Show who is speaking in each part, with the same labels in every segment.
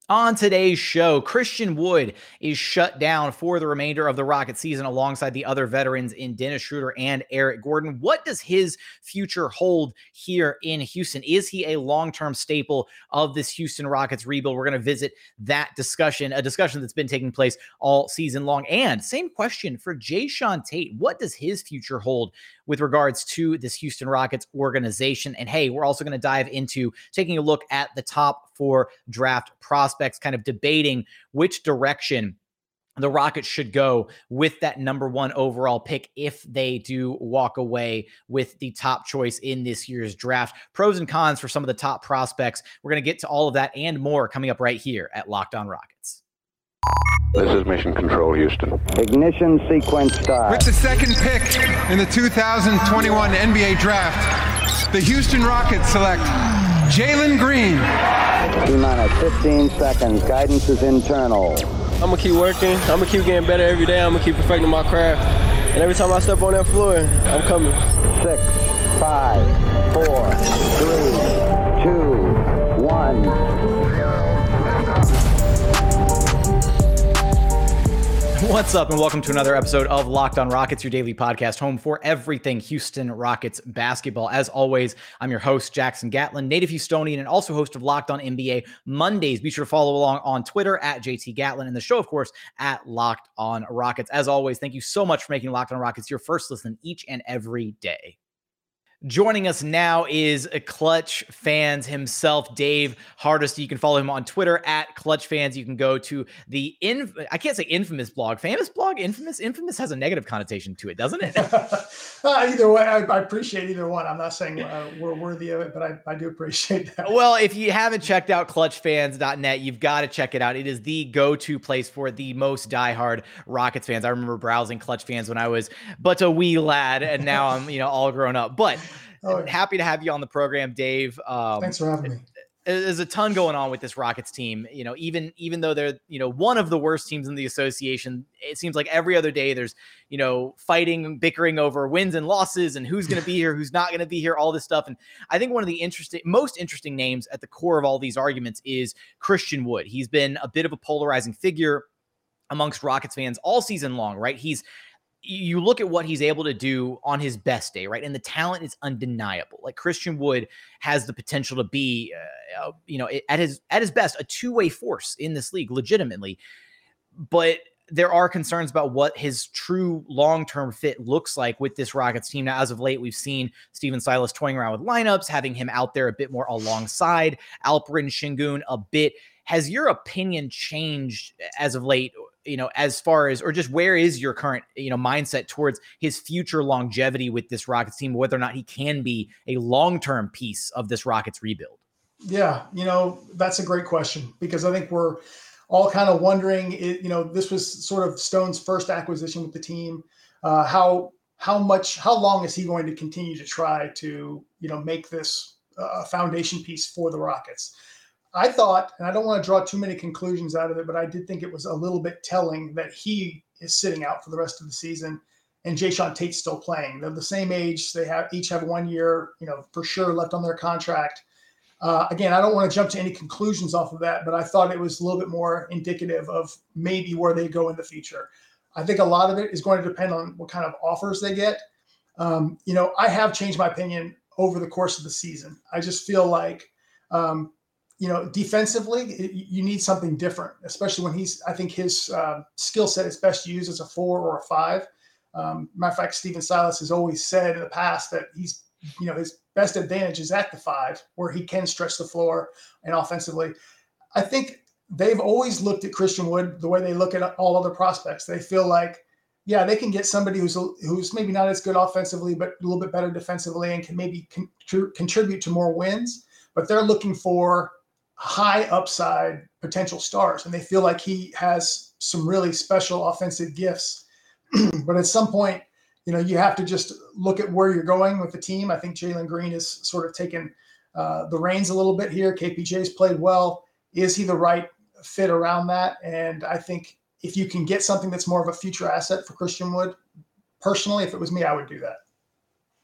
Speaker 1: On today's show, Christian Wood is shut down for the remainder of the Rocket season alongside the other veterans in Dennis Schroeder and Eric Gordon. What does his future hold here in Houston? Is he a long-term staple of this Houston Rockets rebuild? We're going to visit that discussion, a discussion that's been taking place all season long. And same question for Jae'Sean Tate. What does his future hold with regards to this Houston Rockets organization? And hey, we're also going to dive into taking a look at the top 4 draft prospects, kind of debating which direction the Rockets should go with that number 1 overall pick if they do walk away with the top choice in this year's draft. Pros and cons for some of the top prospects. We're going to get to all of that and more coming up right here at Locked On Rockets.
Speaker 2: This is Mission Control, Houston.
Speaker 3: Ignition sequence start.
Speaker 4: With the second pick in the 2021 NBA Draft, the Houston Rockets select Jalen Green.
Speaker 3: T-minus 15 seconds. Guidance is internal.
Speaker 5: I'm going to keep working. I'm going to keep getting better every day. I'm going to keep perfecting my craft. And every time I step on that floor, I'm coming.
Speaker 3: 6, 5, 4, 3, 2, 1.
Speaker 1: What's up, and welcome to another episode of Locked On Rockets, your daily podcast home for everything Houston Rockets basketball. As always, I'm your host, Jackson Gatlin, native Houstonian, and also host of Locked On NBA Mondays. Be sure to follow along on Twitter at JT Gatlin, and the show, of course, at Locked On Rockets. As always, thank you so much for making Locked On Rockets your first listen each and every day. Joining us now is a Clutch Fans himself, Dave Hardesty. You can follow him on Twitter at Clutch Fans. You can go to the I can't say infamous blog, famous blog, infamous. Infamous has a negative connotation to it, doesn't it?
Speaker 6: Either way, I appreciate either one. I'm not saying we're worthy of it, but I do appreciate that.
Speaker 1: Well, if you haven't checked out clutchfans.net, you've got to check it out. It is the go-to place for the most diehard Rockets fans. I remember browsing Clutch Fans when I was but a wee lad, and now I'm all grown up. But happy to have you on the program, Dave.
Speaker 6: Thanks for having me.
Speaker 1: There's a ton going on with this Rockets team. Even though they're, one of the worst teams in the association, it seems like every other day there's, fighting, bickering over wins and losses and who's going to be here, who's not going to be here, all this stuff. And I think one of the most interesting names at the core of all these arguments is Christian Wood. He's been a bit of a polarizing figure amongst Rockets fans all season long, right? You look at what he's able to do on his best day, right? And the talent is undeniable. Like Christian Wood has the potential to be, at his best, a two-way force in this league, legitimately. But there are concerns about what his true long-term fit looks like with this Rockets team. Now, as of late, we've seen Stephen Silas toying around with lineups, having him out there a bit more alongside Alperen Sengun a bit. Has your opinion changed as of late? As far as, or just where is your current, mindset towards his future longevity with this Rockets team, whether or not he can be a long-term piece of this Rockets rebuild?
Speaker 6: Yeah, that's a great question, because I think we're all kind of wondering, this was sort of Stone's first acquisition with the team. How long is he going to continue to try to, make this a foundation piece for the Rockets? I thought, and I don't want to draw too many conclusions out of it, but I did think it was a little bit telling that he is sitting out for the rest of the season and Jae'Sean Tate's still playing. They're the same age. They each have 1 year, for sure left on their contract. Again, I don't want to jump to any conclusions off of that, but I thought it was a little bit more indicative of maybe where they go in the future. I think a lot of it is going to depend on what kind of offers they get. I have changed my opinion over the course of the season. I just feel like, defensively, you need something different, especially when I think his skill set is best used as a 4 or a 5. Matter of fact, Stephen Silas has always said in the past that he's, his best advantage is at the 5, where he can stretch the floor and offensively. I think they've always looked at Christian Wood the way they look at all other prospects. They feel like, yeah, they can get somebody who's maybe not as good offensively, but a little bit better defensively and can maybe contribute to more wins. But they're looking for high upside potential stars, and they feel like he has some really special offensive gifts. But at some point, you have to just look at where you're going with the team. I think Jalen Green has sort of taken the reins a little bit here. KPJ's played well. Is he the right fit around that? And I think if you can get something that's more of a future asset for Christian Wood, personally, if it was me, I would do that.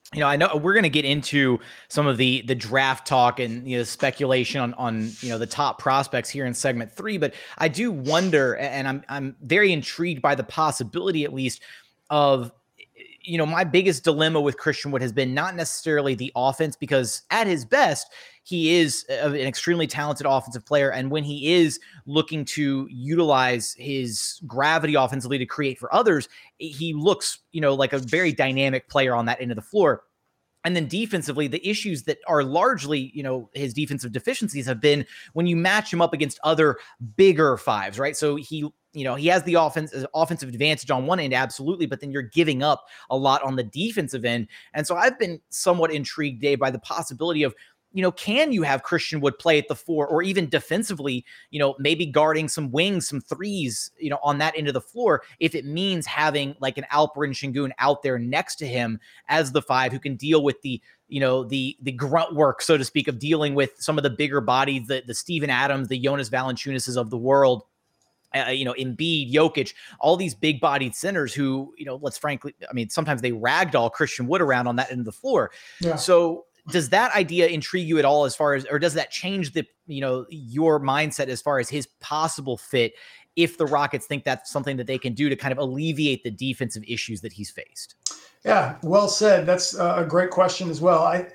Speaker 1: I know we're going to get into some of the draft talk and speculation on the top prospects here in segment 3, but I do wonder, and I'm very intrigued by the possibility, at least, of my biggest dilemma with Christian Wood has been not necessarily the offense, because at his best, he is an extremely talented offensive player. And when he is looking to utilize his gravity offensively to create for others, he looks, like a very dynamic player on that end of the floor. And then defensively, the issues that are largely, his defensive deficiencies have been when you match him up against other bigger fives, right? So he has the offensive advantage on one end, absolutely, but then you're giving up a lot on the defensive end. And so I've been somewhat intrigued, Dave, by the possibility of, can you have Christian Wood play at the 4, or even defensively, maybe guarding some wings, some threes, on that end of the floor, if it means having like an Alperen Sengun out there next to him as the 5 who can deal with the grunt work, so to speak, of dealing with some of the bigger bodies, the Steven Adams, the Jonas Valanciunas of the world. Embiid, Jokic, all these big-bodied centers who, sometimes they ragdoll Christian Wood around on that end of the floor. Yeah. So does that idea intrigue you at all, as far as, or does that change your mindset as far as his possible fit, if the Rockets think that's something that they can do to kind of alleviate the defensive issues that he's faced?
Speaker 6: Yeah, well said. That's a great question as well. And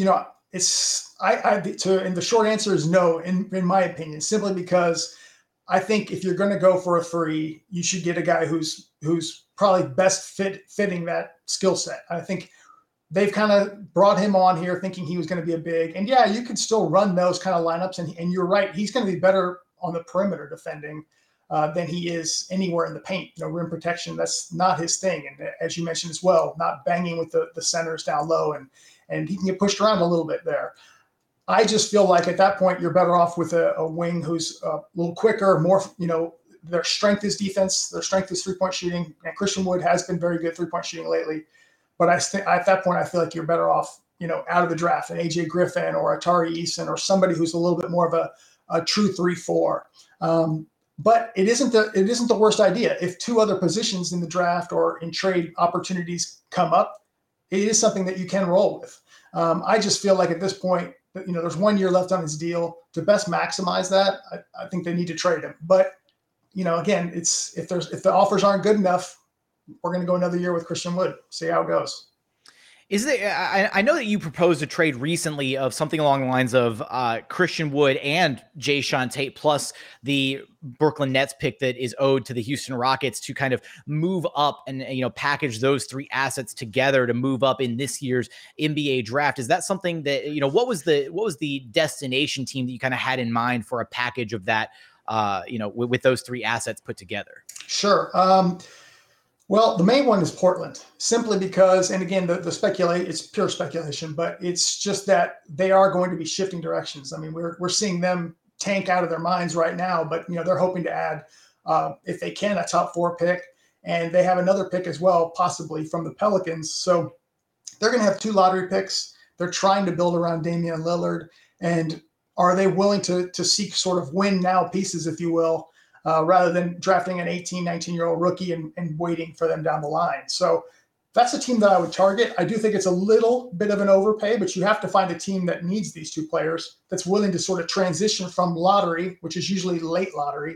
Speaker 6: the short answer is no, in my opinion, simply because I think if you're going to go for a 3, you should get a guy who's probably best fitting that skill set. I think they've kind of brought him on here thinking he was going to be a big, and yeah, you could still run those kind of lineups. And you're right, he's going to be better on the perimeter defending than he is anywhere in the paint. Rim protection, that's not his thing. And as you mentioned as well, not banging with the centers down low, and he can get pushed around a little bit there. I just feel like at that point, you're better off with a wing who's a little quicker, more, their strength is defense, their strength is 3-point shooting. And Christian Wood has been very good 3-point shooting lately. But at that point, I feel like you're better off, out of the draft, an AJ Griffin or a Tari Eason or somebody who's a little bit more of a true 3-4. But it isn't the worst idea. If 2 other positions in the draft or in trade opportunities come up, it is something that you can roll with. I just feel like at this point, there's 1 year left on his deal. To best maximize that, I think they need to trade him. But, again, it's if the offers aren't good enough, we're going to go another year with Christian Wood, see how it goes.
Speaker 1: Is there? I know that you proposed a trade recently of something along the lines of Christian Wood and Jae'Sean Tate plus the Brooklyn Nets pick that is owed to the Houston Rockets to kind of move up and package those 3 assets together to move up in this year's NBA draft. Is that something that what was the destination team that you kind of had in mind for a package of that? With those 3 assets put together.
Speaker 6: Sure. Well, the main one is Portland, simply because, and again, it's pure speculation, but it's just that they are going to be shifting directions. I mean, we're seeing them tank out of their minds right now, but they're hoping to add, if they can, a top 4 pick, and they have another pick as well, possibly from the Pelicans. So they're going to have 2 lottery picks. They're trying to build around Damian Lillard, and are they willing to seek sort of win now pieces, if you will? Rather than drafting an 18, 19-year-old rookie and waiting for them down the line. So that's a team that I would target. I do think it's a little bit of an overpay, but you have to find a team that needs these 2 players, that's willing to sort of transition from lottery, which is usually late lottery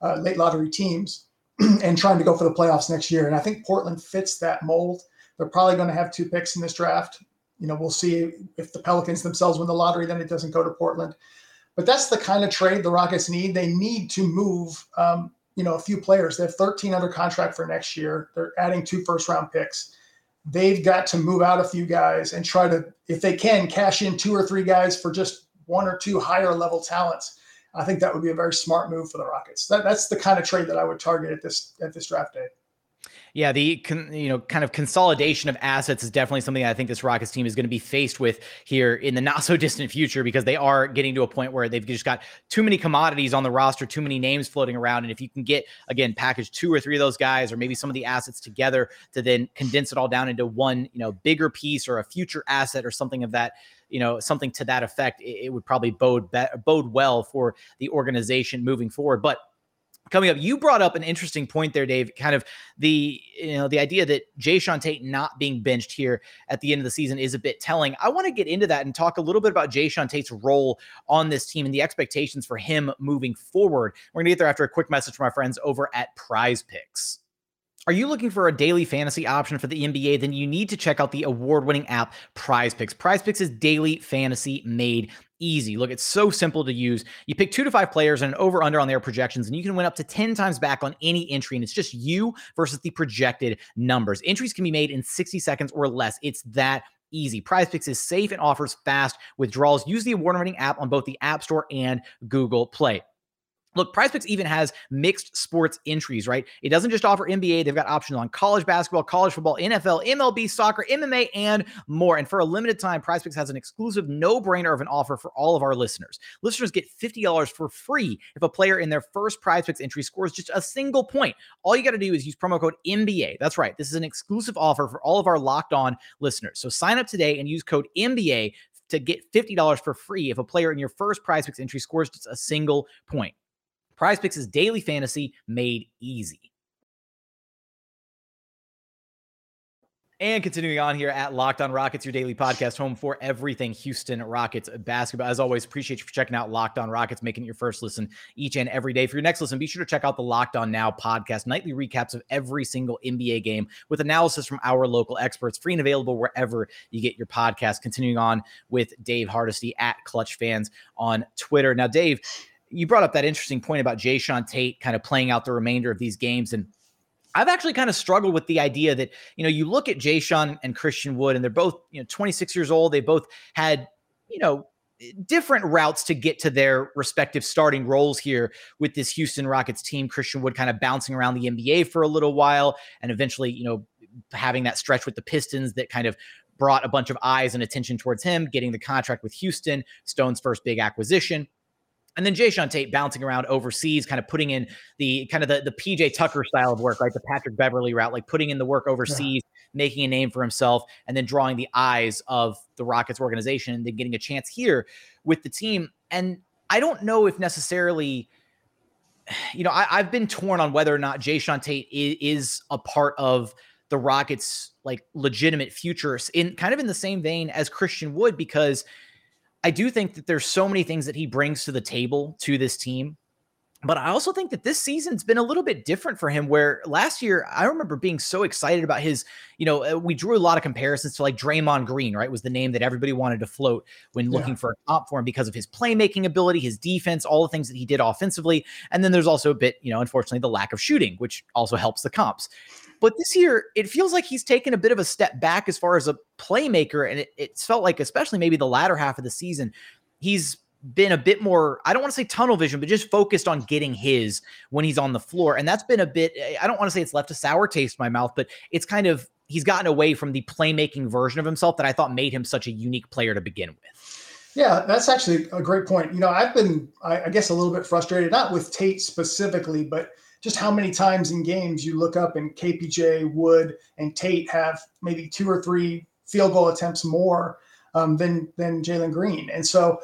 Speaker 6: teams, and trying to go for the playoffs next year. And I think Portland fits that mold. They're probably going to have 2 picks in this draft. We'll see if the Pelicans themselves win the lottery, then it doesn't go to Portland. But that's the kind of trade the Rockets need. They need to move, a few players. They have 13 under contract for next year. They're adding 2 first-round picks. They've got to move out a few guys and try to, if they can, cash in 2 or 3 guys for just 1 or 2 higher-level talents. I think that would be a very smart move for the Rockets. That's the kind of trade that I would target at this draft day.
Speaker 1: Yeah, the kind of consolidation of assets is definitely something I think this Rockets team is going to be faced with here in the not so distant future, because they are getting to a point where they've just got too many commodities on the roster, too many names floating around. And if you can get, again, package 2 or 3 of those guys, or maybe some of the assets together to then condense it all down into one, bigger piece or a future asset or something of that, something to that effect, it would probably bode well for the organization moving forward. But Coming up, you brought up an interesting point there, Dave, kind of the idea that Jae'Sean Tate not being benched here at the end of the season is a bit telling. I want to get into that and talk a little bit about Jae'Sean Tate's role on this team and the expectations for him moving forward. We're going to get there after a quick message from our friends over at Prize Picks. Are you looking for a daily fantasy option for the NBA? Then you need to check out the award-winning app Prize Picks. Prize Picks is daily fantasy made easy. Look, it's so simple to use. You pick 2 to 5 players and an over-under on their projections, and you can win up to 10 times back on any entry, and it's just you versus the projected numbers. Entries can be made in 60 seconds or less. It's that easy. Prize Picks is safe and offers fast withdrawals. Use the award-winning app on both the App Store and Google Play. Look, Prize Picks even has mixed sports entries, right? It doesn't just offer NBA. They've got options on college basketball, college football, NFL, MLB, soccer, MMA, and more. And for a limited time, Prize Picks has an exclusive no-brainer of an offer for all of our listeners. Listeners get $50 for free if a player in their first Prize Picks entry scores just a single point. All you got to do is use promo code NBA. That's right. This is an exclusive offer for all of our Locked On listeners. So sign up today and use code NBA to get $50 for free if a player in your first Prize Picks entry scores just a single point. Prize Picks is daily fantasy made easy. And continuing on here at Locked On Rockets, your daily podcast home for everything Houston Rockets basketball. As always, appreciate you for checking out Locked On Rockets, making it your first listen each and every day. For your next listen, be sure to check out the Locked On Now podcast, nightly recaps of every single NBA game with analysis from our local experts, free and available wherever you get your podcast. Continuing on with Dave Hardesty at Clutch Fans on Twitter. Now, Dave, you brought up that interesting point about Jae'Sean Tate kind of playing out the remainder of these games. And I've actually kind of struggled with the idea that, you look at Jae'Sean and Christian Wood, and they're both, 26 years old. They both had, different routes to get to their respective starting roles here with this Houston Rockets team. Christian Wood kind of bouncing around the NBA for a little while and eventually, having that stretch with the Pistons that kind of brought a bunch of eyes and attention towards him, getting the contract with Houston, Stone's first big acquisition. And then Jae'Sean Tate bouncing around overseas, kind of putting in the PJ Tucker style of work, right? The Patrick Beverly route, like putting in the work overseas, making a name for himself, and then drawing the eyes of the Rockets organization, and then getting a chance here with the team. And I don't know if necessarily, I've been torn on whether or not Jae'Sean Tate is a part of the Rockets' like legitimate future in kind of in the same vein as Christian Wood, because I do think that there's so many things that he brings to the table to this team. But I also think that this season's been a little bit different for him, where last year, I remember being so excited about his, we drew a lot of comparisons to like Draymond Green, right? Was the name that everybody wanted to float when looking for a comp for him because of his playmaking ability, his defense, all the things that he did offensively. And then there's also a bit, unfortunately, the lack of shooting, which also helps the comps. But this year, it feels like he's taken a bit of a step back as far as a playmaker. And it's felt like, especially maybe the latter half of the season, he's been a bit more, I don't want to say tunnel vision, but just focused on getting his when he's on the floor. And that's been a bit, I don't want to say it's left a sour taste in my mouth, but it's kind of, he's gotten away from the playmaking version of himself that I thought made him such a unique player to begin with.
Speaker 6: Yeah, that's actually a great point. I've been, I guess, a little bit frustrated, not with Tate specifically, but just how many times in games you look up and KPJ, Wood, and Tate have maybe 2 or 3 field goal attempts more than Jalen Green. And so,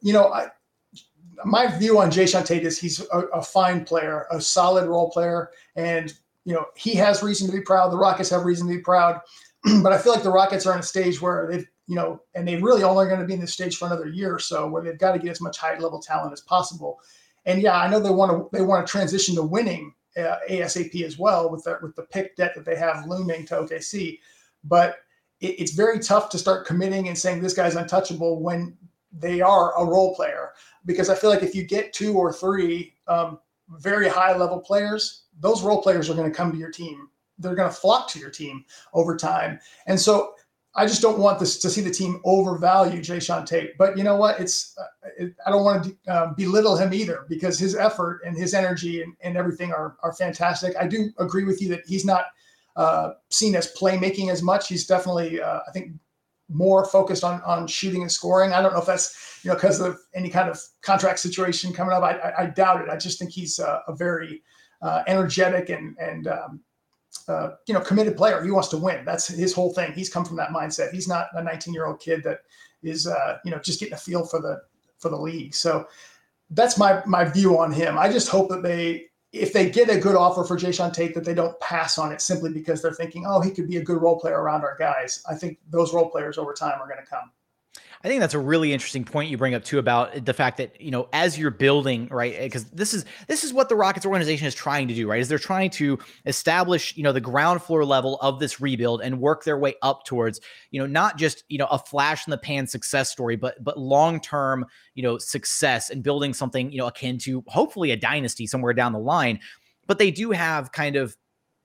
Speaker 6: my view on Jae'Sean Tate is he's a fine player, a solid role player. And, he has reason to be proud. The Rockets have reason to be proud. But I feel like the Rockets are in a stage where they've, and they really only are going to be in this stage for another year or so, where they've got to get as much high level talent as possible. And yeah, I know they want to transition to winning ASAP as well with the pick debt that they have looming to OKC. But it's very tough to start committing and saying this guy's untouchable when they are a role player, because I feel like if you get 2 or 3 very high level players, those role players are going to come to your team. They're going to flock to your team over time. And so I just don't want this to see the team overvalue Jae'Sean Tate. But you know what? I don't want to belittle him either, because his effort and his energy and everything are fantastic. I do agree with you that he's not seen as playmaking as much. He's definitely, I think, more focused on shooting and scoring. I don't know if that's, because of any kind of contract situation coming up. I doubt it. I just think he's a very energetic and committed player. He wants to win. That's his whole thing. He's come from that mindset. He's not a 19-year-old kid that is, just getting a feel for the league. So that's my view on him. I just hope that they if they get a good offer for Jae'Sean Tate, that they don't pass on it simply because they're thinking, oh, he could be a good role player around our guys. I think those role players over time are going to come.
Speaker 1: I think that's a really interesting point you bring up too about the fact that, as you're building, right? Because this is what the Rockets organization is trying to do, right? Is they're trying to establish, the ground floor level of this rebuild and work their way up towards, not just, a flash in the pan success story, but long-term, success and building something, akin to hopefully a dynasty somewhere down the line. But they do have kind of,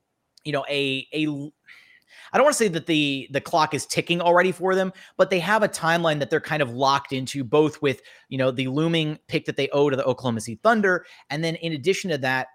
Speaker 1: I don't want to say that the clock is ticking already for them, but they have a timeline that they're kind of locked into, both with, the looming pick that they owe to the Oklahoma City Thunder. And then in addition to that,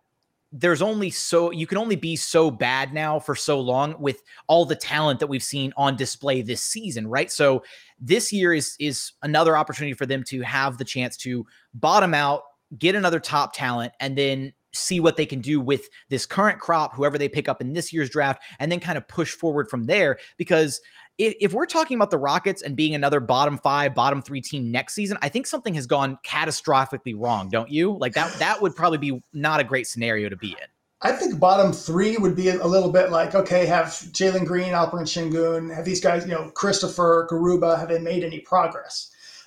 Speaker 1: you can only be so bad now for so long with all the talent that we've seen on display this season, right? So this year is another opportunity for them to have the chance to bottom out, get another top talent, and then see what they can do with this current crop, whoever they pick up in this year's draft, and then kind of push forward from there. Because if we're talking about the Rockets and being another bottom 5, bottom 3 team next season, I think something has gone catastrophically wrong, don't you? Like that would probably be not a great scenario to be in.
Speaker 6: I think bottom 3 would be a little bit like, okay, have Jalen Green, Alperen Sengun, have these guys, Christopher, Garuba, have they made any progress?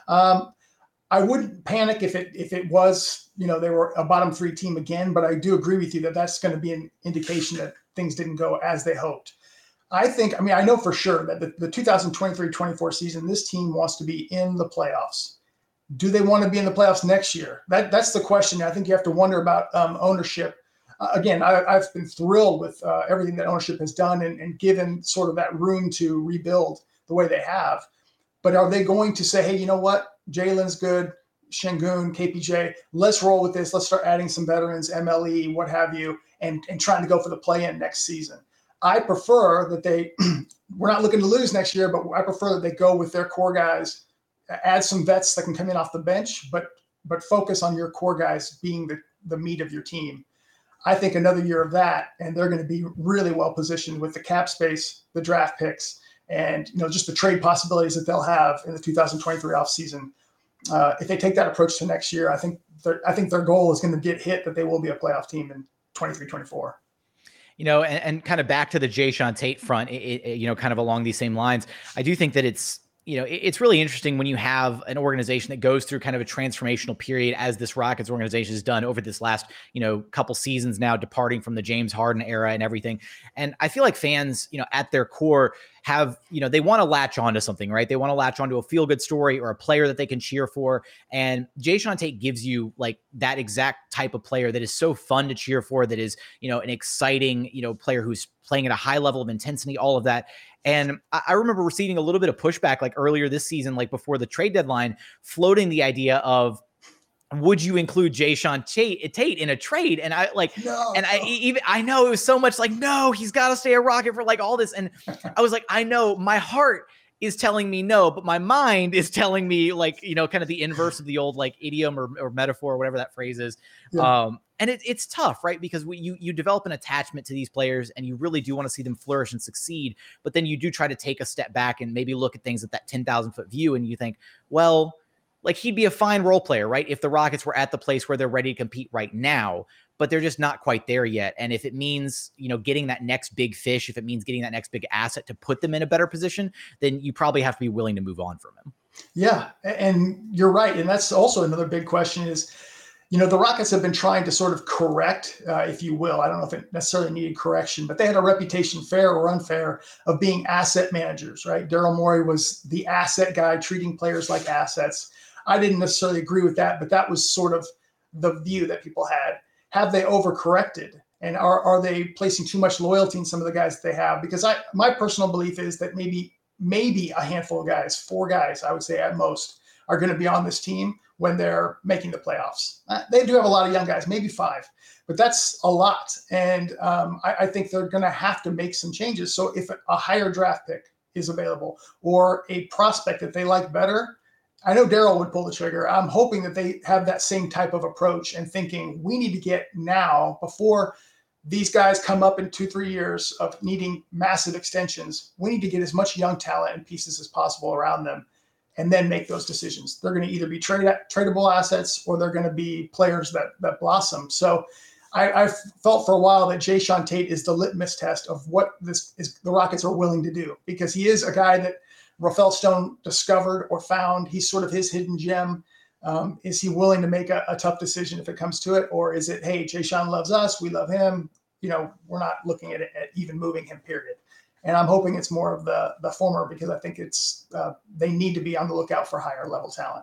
Speaker 6: I wouldn't panic if it was, they were a bottom 3 team again, but I do agree with you that that's going to be an indication that things didn't go as they hoped. I know for sure that the 2023-24 season, this team wants to be in the playoffs. Do they want to be in the playoffs next year? That's the question. I think you have to wonder about ownership. Again, I've been thrilled with everything that ownership has done and given sort of that room to rebuild the way they have. But are they going to say, hey, you know what? Jalen's good, Sengun, KPJ, let's roll with this. Let's start adding some veterans, MLE, what have you, and trying to go for the play-in next season. I prefer that we're not looking to lose next year, but I prefer that they go with their core guys, add some vets that can come in off the bench, but focus on your core guys being the meat of your team. I think another year of that, and they're going to be really well positioned with the cap space, the draft picks, and just the trade possibilities that they'll have in the 2023 offseason. If they take that approach to next year, I think their goal is going to get hit, that they will be a playoff team in 23-24.
Speaker 1: And kind of back to the Jae'Sean Tate front, kind of along these same lines, I do think that it's really interesting when you have an organization that goes through kind of a transformational period, as this Rockets organization has done over this last, couple seasons now, departing from the James Harden era and everything. And I feel like fans, at their core have, they want to latch onto something, right? They want to latch onto a feel-good story or a player that they can cheer for. And Jae'Sean Tate gives you like that exact type of player that is so fun to cheer for, that is, an exciting, player who's playing at a high level of intensity, all of that. And I remember receiving a little bit of pushback like earlier this season, like before the trade deadline, floating the idea of, would you include Jae'Sean Tate in a trade? And I like, no. And I know it was so much like, no, he's got to stay a Rocket for like all this. And I was like, I know my heart is telling me no, but my mind is telling me like, kind of the inverse of the old like idiom or metaphor or whatever that phrase is. Yeah. And it's tough, right? Because you develop an attachment to these players and you really do want to see them flourish and succeed. But then you do try to take a step back and maybe look at things at that 10,000 foot view. And you think, well, like he'd be a fine role player, right? If the Rockets were at the place where they're ready to compete right now, but they're just not quite there yet. And if it means, getting that next big fish, if it means getting that next big asset to put them in a better position, then you probably have to be willing to move on from him.
Speaker 6: Yeah. And you're right. And that's also another big question is, the Rockets have been trying to sort of correct, if you will. I don't know if it necessarily needed correction, but they had a reputation, fair or unfair, of being asset managers, right? Daryl Morey was the asset guy, treating players like assets. I didn't necessarily agree with that, but that was sort of the view that people had. Have they overcorrected? And are they placing too much loyalty in some of the guys that they have? Because my personal belief is that maybe a handful of guys, 4 guys, I would say at most, are going to be on this team when they're making the playoffs. They do have a lot of young guys, maybe 5, but that's a lot. And I think they're going to have to make some changes. So if a higher draft pick is available or a prospect that they like better, I know Daryl would pull the trigger. I'm hoping that they have that same type of approach and thinking we need to get now, before these guys come up in 2-3 years of needing massive extensions. We need to get as much young talent and pieces as possible around them and then make those decisions. They're going to either be tradable assets or they're going to be players that blossom. So I felt for a while that Jae'Sean Tate is the litmus test of what the Rockets are willing to do, because he is a guy that Rafael Stone discovered or found. He's sort of his hidden gem. Is he willing to make a tough decision if it comes to it? Or is it, hey, Jae'Sean loves us, we love him, we're not looking at even moving him, period. And I'm hoping it's more of the former, because I think it's they need to be on the lookout for higher level talent.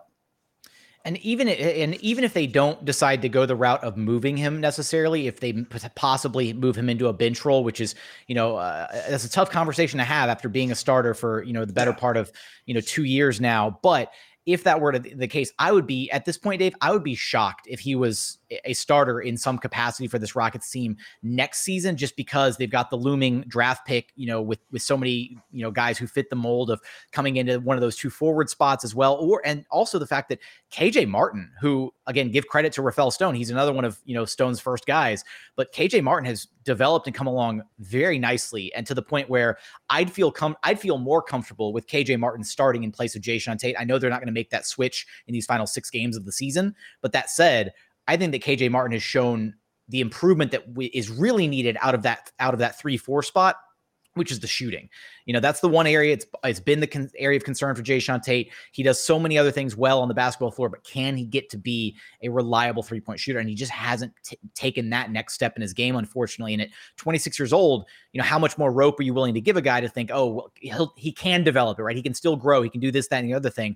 Speaker 1: And even if they don't decide to go the route of moving him necessarily, if they possibly move him into a bench role, which is, that's a tough conversation to have after being a starter for, the better part of, 2 years now. But if that were the case, I would be, at this point, Dave, I would be shocked if he was a starter in some capacity for this Rockets team next season, just because they've got the looming draft pick, with so many, guys who fit the mold of coming into one of those 2 forward spots as well. And also the fact that KJ Martin, who, again, give credit to Rafael Stone, he's another one of, Stone's first guys, but KJ Martin has developed and come along very nicely, and to the point where I'd feel more comfortable with KJ Martin starting in place of Jae'Sean Tate. I know they're not going to make that switch in these final 6 games of the season, but that said, I think that KJ Martin has shown the improvement that is really needed out of that 3-4 spot, which is the shooting. That's the one area it's been the area of concern for Jae'Sean Tate. He does so many other things well on the basketball floor, but can he get to be a reliable 3-point shooter? And he just hasn't taken that next step in his game, unfortunately. And at 26 years old, how much more rope are you willing to give a guy to think, oh, well, he can develop it, right? He can still grow. He can do this, that, and the other thing.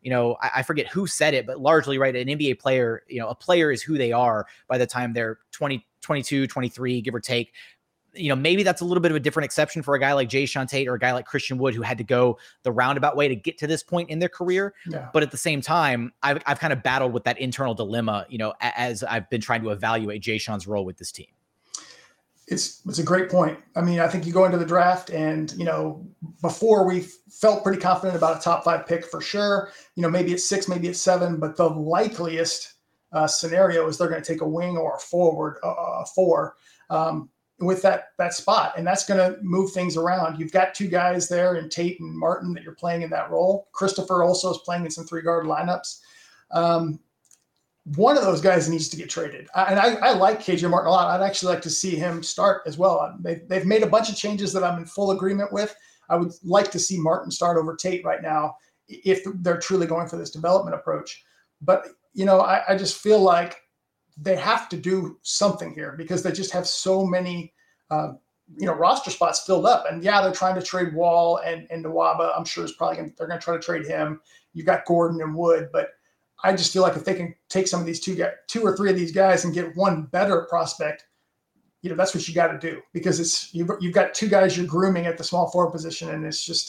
Speaker 1: I forget who said it, but largely, right, an NBA player, a player is who they are by the time they're 20, 22, 23, give or take. Maybe that's a little bit of a different exception for a guy like Jae'Sean Tate or a guy like Christian Wood, who had to go the roundabout way to get to this point in their career. Yeah. But at the same time, I've kind of battled with that internal dilemma, as I've been trying to evaluate Jae'Sean's role with this team.
Speaker 6: It's a great point. I mean, I think you go into the draft and, before we felt pretty confident about a top 5 pick for sure, maybe it's 6, maybe it's 7, but the likeliest scenario is they're going to take a wing or a forward, 4 with that spot. And that's going to move things around. You've got 2 guys there in Tate and Martin that you're playing in that role. Christopher also is playing in some 3-guard lineups. One of those guys needs to get traded. I like KJ Martin a lot. I'd actually like to see him start as well. They've made a bunch of changes that I'm in full agreement with. I would like to see Martin start over Tate right now if they're truly going for this development approach. But, I just feel like they have to do something here, because they just have so many, roster spots filled up. And yeah, they're trying to trade Wall and Nwaba. I'm sure they're going to try to trade him. You've got Gordon and Wood, but I just feel like if they can take some of these 2 or 3 of these guys and get one better prospect, that's what you got to do, because you've got 2 guys you're grooming at the small forward position. And it's just,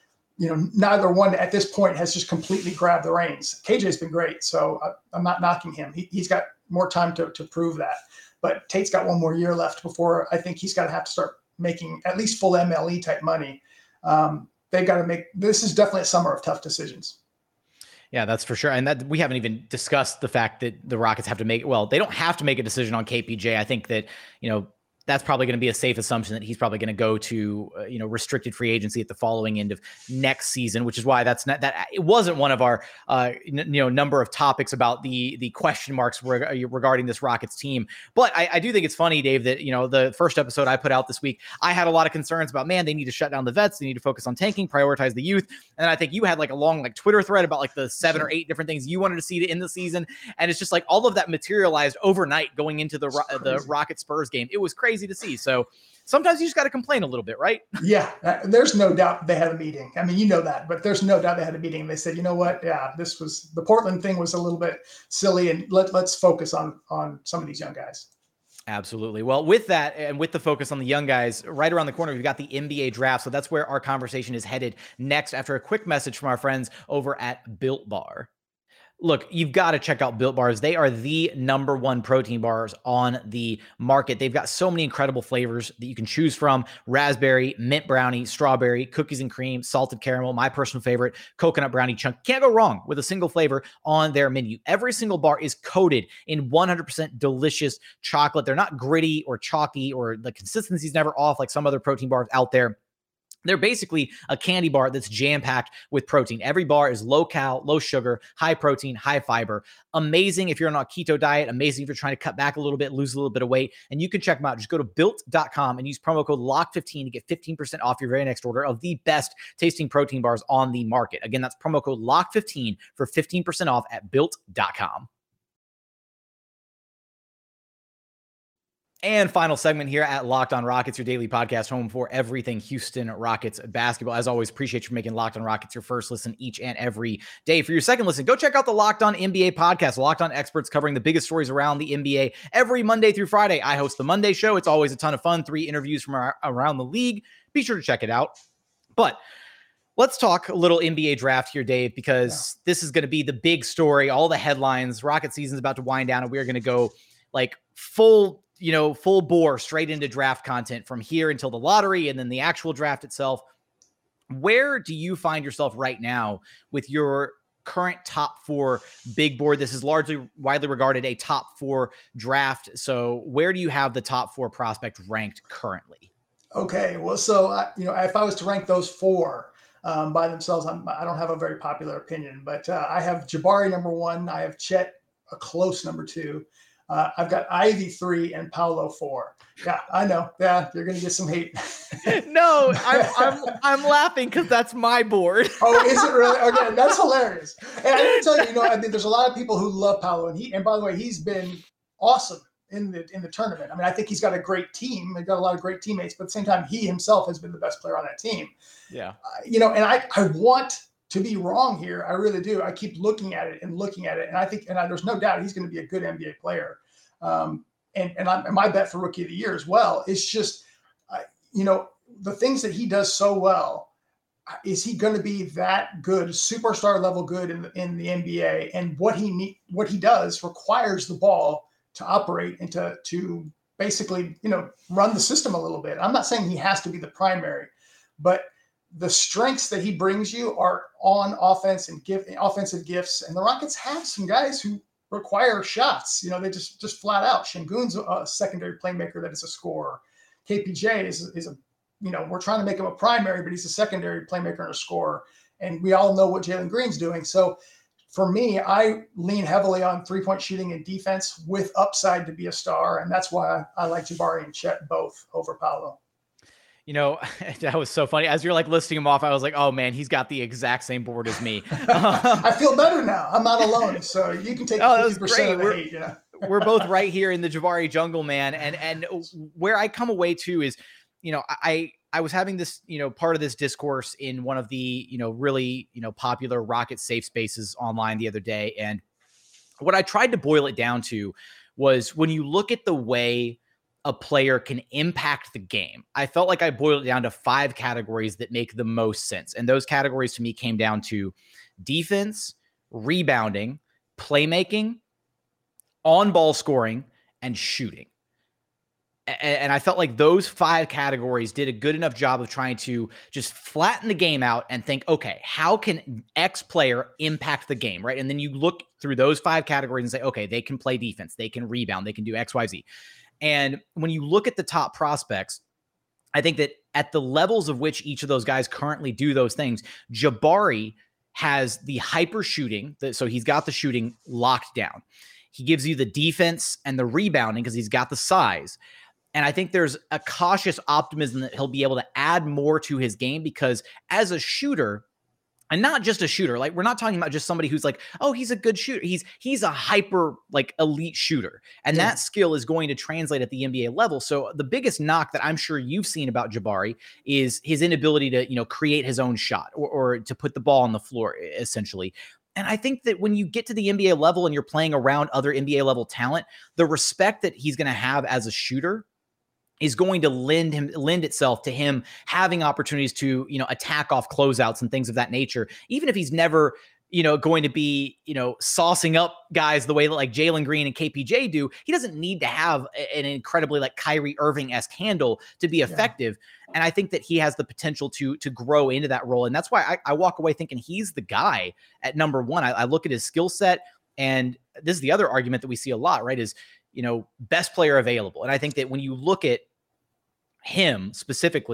Speaker 6: neither one at this point has just completely grabbed the reins. KJ's been great, so I'm not knocking him. He's got more time to prove that, but Tate's got 1 more year left before I think he's got to have to start making at least full MLE type money. They've got to make, this is definitely a summer of tough decisions.
Speaker 1: Yeah, that's for sure. And that we haven't even discussed the fact that the Rockets have to make, they don't have to make a decision on KPJ. I think that, that's probably going to be a safe assumption that he's probably going to go to, restricted free agency at the following end of next season, which is why it wasn't one of our, number of topics about the question marks regarding this Rockets team. But I do think it's funny, Dave, that, the first episode I put out this week, I had a lot of concerns about, they need to shut down the vets. They need to focus on tanking, prioritize the youth. And I think you had a long Twitter thread about the 7 or 8 different things you wanted to see in the season. And it's just all of that materialized overnight going into the Rocket Spurs game. It was crazy to see. So sometimes you just got to complain a little bit, right?
Speaker 6: Yeah. There's no doubt they had a meeting. I mean, that, but there's no doubt they had a meeting. They said, you know what? Yeah, the Portland thing was a little bit silly, and let's focus on some of these young guys.
Speaker 1: Absolutely. Well, with that, and with the focus on the young guys, right around the corner, we've got the NBA draft. So that's where our conversation is headed next, after a quick message from our friends over at Built Bar. Look, you've got to check out Built Bars. They are the #1 protein bars on the market. They've got so many incredible flavors that you can choose from: raspberry, mint brownie, strawberry, cookies and cream, salted caramel, my personal favorite, coconut brownie chunk. Can't go wrong with a single flavor on their menu. Every single bar is coated in 100% delicious chocolate. They're not gritty or chalky, or the consistency's never off like some other protein bars out there. They're basically a candy bar that's jam-packed with protein. Every bar is low cal, low sugar, high protein, high fiber. Amazing if you're on a keto diet. Amazing if you're trying to cut back a little bit, lose a little bit of weight. And you can check them out. Just go to built.com and use promo code LOCK15 to get 15% off your very next order of the best tasting protein bars on the market. Again, that's promo code LOCK15 for 15% off at built.com. And final segment here at Locked On Rockets, your daily podcast home for everything Houston Rockets basketball. As always, appreciate you for making Locked On Rockets your first listen each and every day. For your second listen, go check out the Locked On NBA podcast. Locked On experts covering the biggest stories around the NBA every Monday through Friday. I host the Monday show. It's always a ton of fun. 3 interviews from around the league. Be sure to check it out. But let's talk a little NBA draft here, Dave, because this is going to be the big story. All the headlines. Rocket season's about to wind down, and we're going to go like full bore straight into draft content from here until the lottery and then the actual draft itself. Where do you find yourself right now with your current top 4 big board? This is largely widely regarded a top 4 draft. So where do you have the top 4 prospect ranked currently?
Speaker 6: Okay. Well, so, if I was to rank those 4 by themselves, I don't have a very popular opinion, but I have Jabari number 1. I have Chet a close number 2. I've got Ivy 3 and Paolo 4. Yeah, I know. Yeah, you're gonna get some hate.
Speaker 1: No, I'm laughing because that's my board.
Speaker 6: Oh, is it really? Okay, that's hilarious. And I didn't tell you, I mean, there's a lot of people who love Paolo, and by the way, he's been awesome in the tournament. I mean, I think he's got a great team. They've got a lot of great teammates, but at the same time, he himself has been the best player on that team.
Speaker 1: Yeah.
Speaker 6: And I want to be wrong here. I really do. I keep looking at it. And I think, there's no doubt he's going to be a good NBA player. And my bet for rookie of the year as well is just, the things that he does so well. Is he going to be that good, superstar level good in the NBA? And what he does requires the ball to operate and to basically, run the system a little bit. I'm not saying he has to be the primary, but the strengths that he brings you are on offense and offensive gifts. And the Rockets have some guys who require shots. They just flat out. Şengün's a secondary playmaker that is a scorer. KPJ is a, we're trying to make him a primary, but he's a secondary playmaker and a scorer. And we all know what Jalen Green's doing. So for me, I lean heavily on 3-point shooting and defense with upside to be a star. And that's why I like Jabari and Chet both over Paolo.
Speaker 1: That was so funny. As you're like listing him off, I was like, oh man, he's got the exact same board as me.
Speaker 6: I feel better now. I'm not alone. So you can take 50% of the hate. Yeah.
Speaker 1: We're both right here in the Jabari jungle, man. And where I come away to is, I was having this, part of this discourse in one of the, really, popular Rocket safe spaces online the other day. And what I tried to boil it down to was when you look at the way a player can impact the game, I felt like I boiled it down to 5 categories that make the most sense. And those categories to me came down to defense, rebounding, playmaking, on-ball scoring, and shooting. And I felt like those 5 categories did a good enough job of trying to just flatten the game out and think, okay, how can X player impact the game, right? And then you look through those 5 categories and say, okay, they can play defense, they can rebound, they can do X, Y, Z. And when you look at the top prospects, I think that at the levels of which each of those guys currently do those things, Jabari has the hyper shooting. So he's got the shooting locked down. He gives you the defense and the rebounding because he's got the size. And I think there's a cautious optimism that he'll be able to add more to his game because as a shooter, and not just a shooter, like we're not talking about just somebody who's like, oh, he's a good shooter. He's a hyper like elite shooter. And that skill is going to translate at the NBA level. So the biggest knock that I'm sure you've seen about Jabari is his inability to, create his own shot or to put the ball on the floor essentially. And I think that when you get to the NBA level and you're playing around other NBA level talent, the respect that he's going to have as a shooter is going to lend itself to him having opportunities to, attack off closeouts and things of that nature, even if he's never, going to be, saucing up guys the way that like Jalen Green and KPJ do. He doesn't need to have an incredibly like Kyrie Irving-esque handle to be effective. Yeah. And I think that he has the potential to grow into that role. And that's why I walk away thinking he's the guy at number 1. I look at his skill set, and this is the other argument that we see a lot, right? Is, best player available. And I think that when you look at him specifically,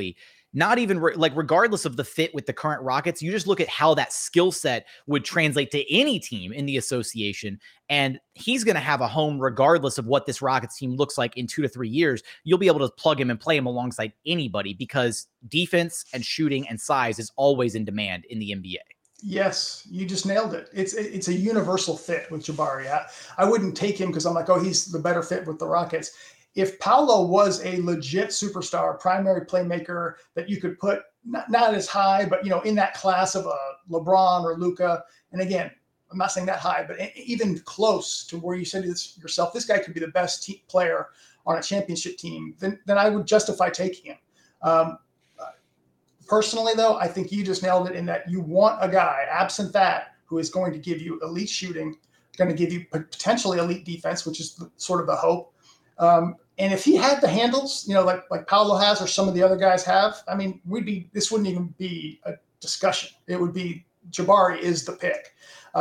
Speaker 1: not even regardless of the fit with the current Rockets, you just look at how that skill set would translate to any team in the association. And he's going to have a home regardless of what this Rockets team looks like in 2 to 3 years. You'll be able to plug him and play him alongside anybody because defense and shooting and size is always in demand in the NBA.
Speaker 6: Yes, you just nailed it. It's a universal fit with Jabari. I wouldn't take him because I'm like, oh, he's the better fit with the Rockets. If Paolo was a legit superstar, primary playmaker that you could put not as high, but in that class of a LeBron or Luka, and again, I'm not saying that high, but even close to where you said this yourself, this guy could be the best player on a championship team, then I would justify taking him. Personally, though, I think you just nailed it in that you want a guy, absent that, who is going to give you elite shooting, going to give you potentially elite defense, which is sort of the hope. And if he had the handles, like Paolo has or some of the other guys have, I mean, this wouldn't even be a discussion. It would be Jabari is the pick.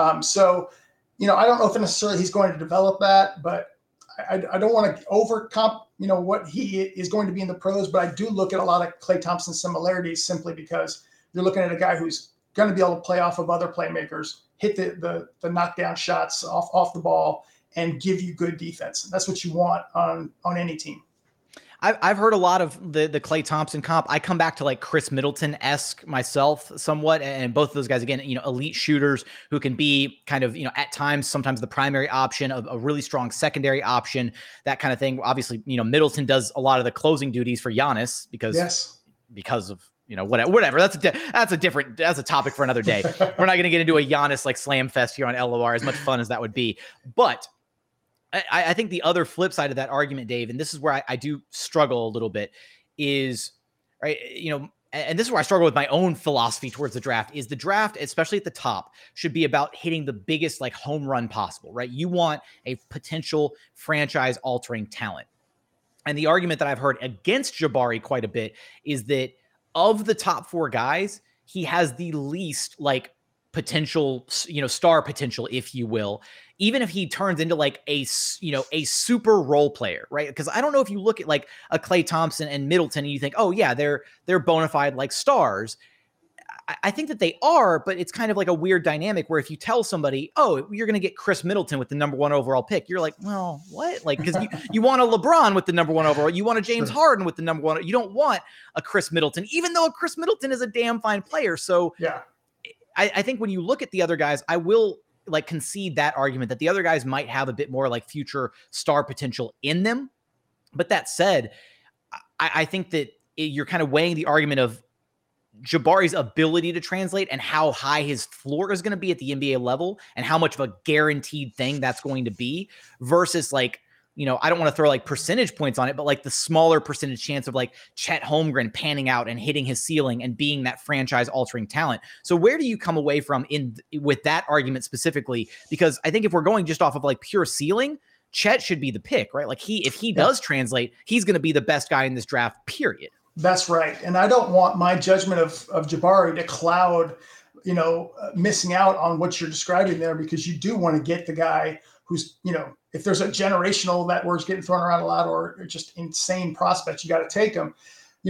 Speaker 6: So I don't know if necessarily he's going to develop that, but I don't want to overcomp, what he is going to be in the pros, but I do look at a lot of Klay Thompson similarities simply because you're looking at a guy who's going to be able to play off of other playmakers, hit the knockdown shots off the ball, and give you good defense. That's what you want on any team.
Speaker 1: I've heard a lot of the Klay Thompson comp. I come back to like Chris Middleton-esque myself somewhat, and both of those guys, again, elite shooters who can be kind of, at times, sometimes the primary option, a really strong secondary option, that kind of thing. Obviously, Middleton does a lot of the closing duties for Giannis because of, whatever. That's a topic for another day. We're not going to get into a Giannis like slam fest here on LOR, as much fun as that would be. But I think the other flip side of that argument, Dave, and this is where I do struggle a little bit, is, right, and this is where I struggle with my own philosophy towards the draft, is the draft, especially at the top, should be about hitting the biggest like home run possible, right? You want a potential franchise altering talent. And the argument that I've heard against Jabari quite a bit is that of the top 4 guys, he has the least like potential, star potential, if you will, even if he turns into like a super role player, right? Because I don't know if you look at like a Klay Thompson and Middleton and you think, oh yeah, they're bona fide like stars. I think that they are, but it's kind of like a weird dynamic where if you tell somebody, oh, you're going to get Chris Middleton with the number 1 overall pick, you're like, well, what? Like, because you want a LeBron with the number 1 overall, you want a James Harden with the number 1. You don't want a Chris Middleton, even though a Chris Middleton is a damn fine player. So yeah, I think when you look at the other guys, I will like concede that argument that the other guys might have a bit more like future star potential in them. But that said, I think that you're kind of weighing the argument of Jabari's ability to translate and how high his floor is going to be at the NBA level and how much of a guaranteed thing that's going to be versus like, I don't want to throw like percentage points on it, but like the smaller percentage chance of like Chet Holmgren panning out and hitting his ceiling and being that franchise altering talent. So where do you come away from with that argument specifically? Because I think if we're going just off of like pure ceiling, Chet should be the pick, right? Like if he does translate, he's going to be the best guy in this draft, period.
Speaker 6: That's right. And I don't want my judgment of Jabari to cloud, missing out on what you're describing there, because you do want to get the guy who's, if there's a generational, that word's getting thrown around a lot, or just insane prospects, you got to take them.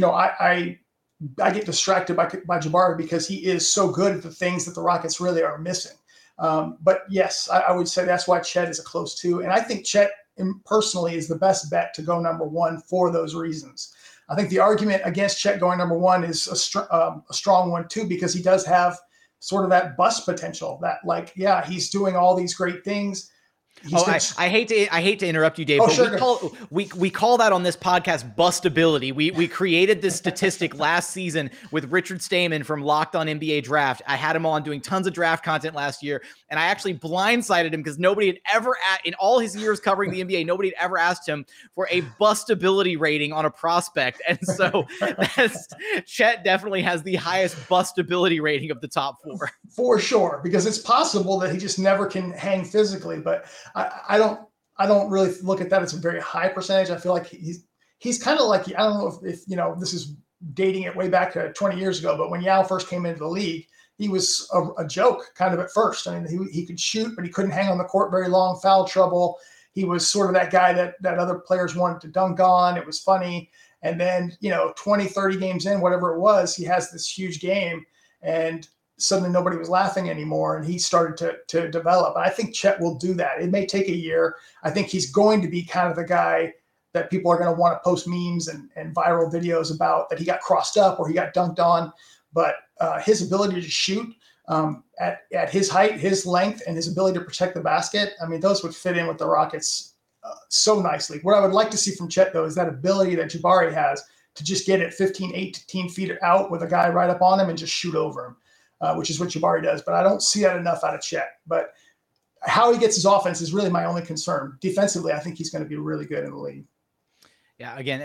Speaker 6: I get distracted by Jabari because he is so good at the things that the Rockets really are missing. But yes, I would say that's why Chet is a close 2. And I think Chet personally is the best bet to go number 1 for those reasons. I think the argument against Chet going number 1 is a strong one too, because he does have sort of that bust potential that like, yeah, he's doing all these great things.
Speaker 1: I hate to interrupt you, Dave. But sure, we call that on this podcast bustability. We created this statistic last season with Richard Stayman from Locked On NBA Draft. I had him on doing tons of draft content last year, and I actually blindsided him because nobody had ever, in all his years covering the NBA, nobody had ever asked him for a bustability rating on a prospect. And so Chet definitely has the highest bustability rating of the top 4.
Speaker 6: For sure, because it's possible that he just never can hang physically, but I don't really look at that as a very high percentage. I feel like he's kind of like, I don't know if this is dating it way back 20 years ago, but when Yao first came into the league, he was a joke kind of at first. I mean, he could shoot, but he couldn't hang on the court very long, foul trouble. He was sort of that guy that other players wanted to dunk on. It was funny. And then, 20, 30 games in, whatever it was, he has this huge game and suddenly nobody was laughing anymore. And he started to develop. And I think Chet will do that. It may take a year. I think he's going to be kind of the guy that people are going to want to post memes and viral videos about, that he got crossed up or he got dunked on. But his ability to shoot at his height, his length, and his ability to protect the basket, I mean, those would fit in with the Rockets so nicely. What I would like to see from Chet, though, is that ability that Jabari has to just get it 18 feet out with a guy right up on him and just shoot over him, which is what Jabari does. But I don't see that enough out of Chet. But how he gets his offense is really my only concern. Defensively, I think he's going to be really good in the league.
Speaker 1: Yeah, again,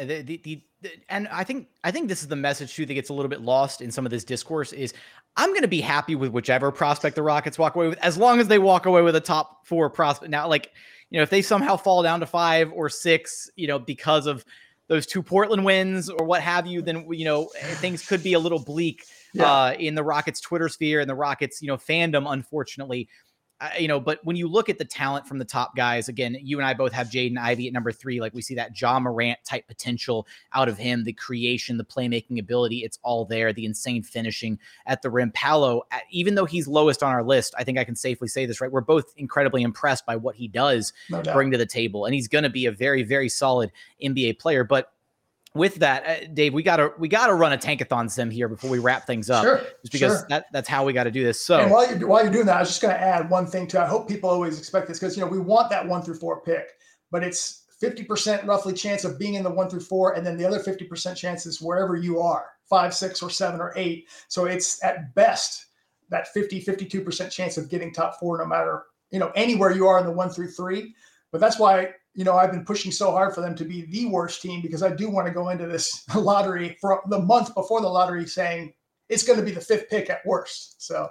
Speaker 1: and I think this is the message too that gets a little bit lost in some of this discourse is I'm going to be happy with whichever prospect the Rockets walk away with, as long as they walk away with a top 4 prospect. Now, if they somehow fall down to 5 or 6, because of those 2 Portland wins or what have you, then, things could be a little bleak in the Rockets Twitter sphere and the Rockets, fandom, unfortunately. But when you look at the talent from the top guys, again, you and I both have Jaden Ivey at number 3. Like, we see that Ja Morant type potential out of him, the creation, the playmaking ability, it's all there, the insane finishing at the rim. Paolo, even though he's lowest on our list, I think I can safely say this, right? We're both incredibly impressed by what he does bring to the table. And he's going to be a very, very solid NBA player. But with that, Dave, we gotta run a tankathon sim here before we wrap things up, just because that's how we got to do this. So,
Speaker 6: and while you're doing that, I was just going to add one thing too. I hope people always expect this, because we want that 1 through 4 pick, but it's 50% roughly chance of being in the 1 through 4, and then the other 50% chance is wherever you are, 5, 6, or 7, or 8. So it's at best that 52% chance of getting top 4, no matter anywhere you are in the 1 through 3. But that's why. I've been pushing so hard for them to be the worst team, because I do want to go into this lottery for the month before the lottery saying it's going to be the 5th pick at worst. So,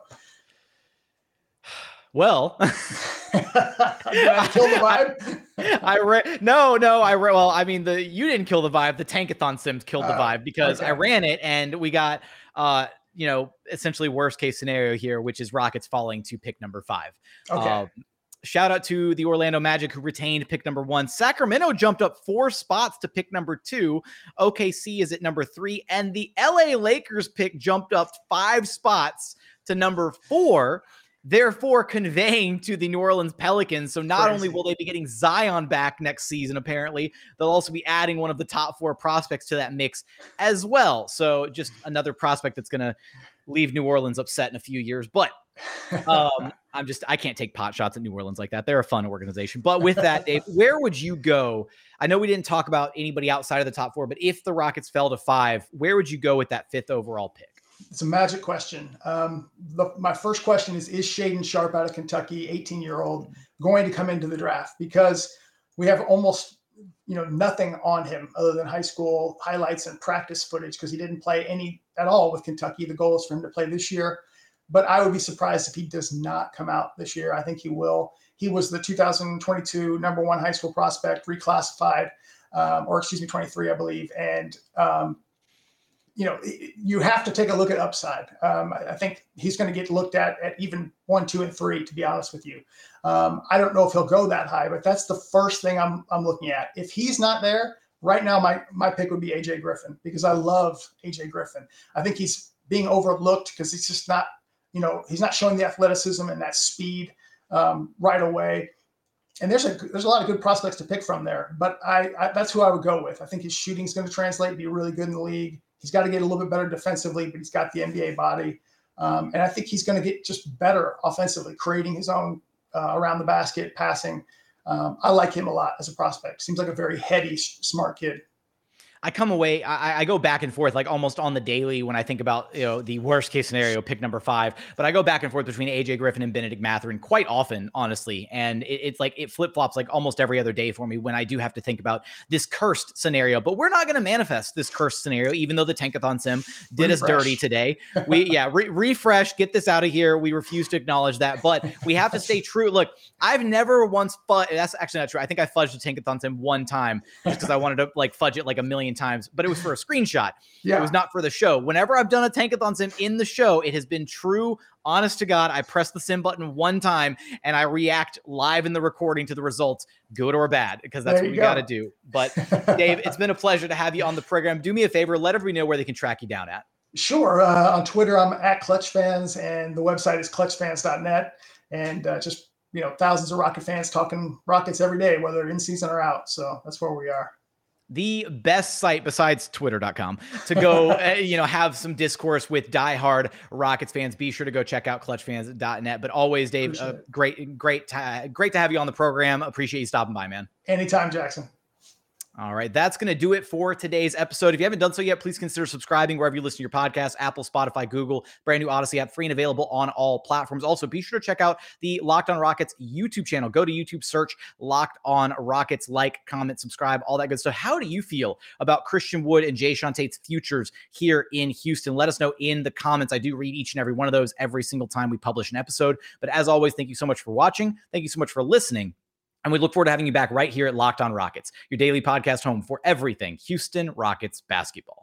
Speaker 1: well,
Speaker 6: did I kill the vibe?
Speaker 1: Well, I mean, you didn't kill the vibe. The tankathon sims killed the vibe, because I ran it and we got, essentially worst case scenario here, which is Rockets falling to pick number 5.
Speaker 6: Okay.
Speaker 1: Shout out to the Orlando Magic, who retained pick number 1. Sacramento jumped up 4 spots to pick number 2. OKC is at number 3. And the LA Lakers pick jumped up 5 spots to number 4, therefore conveying to the New Orleans Pelicans. So not only will they be getting Zion back next season, apparently, they'll also be adding one of the top 4 prospects to that mix as well. So just another prospect that's going to leave New Orleans upset in a few years. But I can't take pot shots at New Orleans like that. They're a fun organization. But with that, Dave, where would you go? I know we didn't talk about anybody outside of the top 4, but if the Rockets fell to 5, where would you go with that 5th overall pick?
Speaker 6: It's a magic question. My first question is Shaedon Sharpe out of Kentucky, 18-year-old, going to come into the draft? Because we have almost nothing on him other than high school highlights and practice footage, because he didn't play any at all with Kentucky. The goal is for him to play this year. But I would be surprised if he does not come out this year. I think he will. He was the 2022 number 1 high school prospect, reclassified, 23, I believe. And, you have to take a look at upside. I think he's going to get looked at even 1, 2, and 3, to be honest with you. I don't know if he'll go that high, but that's the first thing I'm looking at. If he's not there, right now my pick would be AJ Griffin, because I love AJ Griffin. I think he's being overlooked because he's just not, he's not showing the athleticism and that speed right away. And there's a lot of good prospects to pick from there, but I that's who I would go with. I think his shooting is going to translate, be really good in the league. He's got to get a little bit better defensively, but he's got the NBA body. And I think he's going to get just better offensively, creating his own around the basket, passing. I like him a lot as a prospect. Seems like a very heady, smart kid.
Speaker 1: I come away, I go back and forth like almost on the daily when I think about, the worst case scenario, pick number 5, but I go back and forth between AJ Griffin and Benedict Mathurin quite often, honestly. And it's like, it flip-flops like almost every other day for me when I do have to think about this cursed scenario, but we're not going to manifest this cursed scenario, even though the Tankathon Sim did us dirty today. Refresh, get this out of here. We refuse to acknowledge that, but we have to stay true. Look, I've never once that's actually not true. I think I fudged the Tankathon Sim one time just because I wanted to like fudge it like a million million times, but it was for a screenshot.
Speaker 6: Yeah.
Speaker 1: It was not for the show. Whenever I've done a Tankathon sim in the show, it has been true, honest to God. I press the sim button one time and I react live in the recording to the results, good or bad, because that's what we got to do. But Dave, it's been a pleasure to have you on the program. Do me a favor, let everybody know where they can track you down at.
Speaker 6: Sure. On Twitter, I'm at ClutchFans, and the website is clutchfans.net. And just, thousands of Rocket fans talking Rockets every day, whether in season or out. So that's where we are.
Speaker 1: The best site besides twitter.com to go, have some discourse with diehard Rockets fans. Be sure to go check out clutchfans.net. But always, Dave, great to have you on the program. Appreciate you stopping by, man.
Speaker 6: Anytime, Jackson.
Speaker 1: All right, that's going to do it for today's episode. If you haven't done so yet, please consider subscribing wherever you listen to your podcast, Apple, Spotify, Google, brand new Odyssey app, free and available on all platforms. Also, be sure to check out the Locked On Rockets YouTube channel. Go to YouTube, search Locked On Rockets, like, comment, subscribe, all that good stuff. How do you feel about Christian Wood and Jae'Sean Tate's futures here in Houston? Let us know in the comments. I do read each and every one of those every single time we publish an episode. But as always, thank you so much for watching. Thank you so much for listening. And we look forward to having you back right here at Locked On Rockets, your daily podcast home for everything Houston Rockets basketball.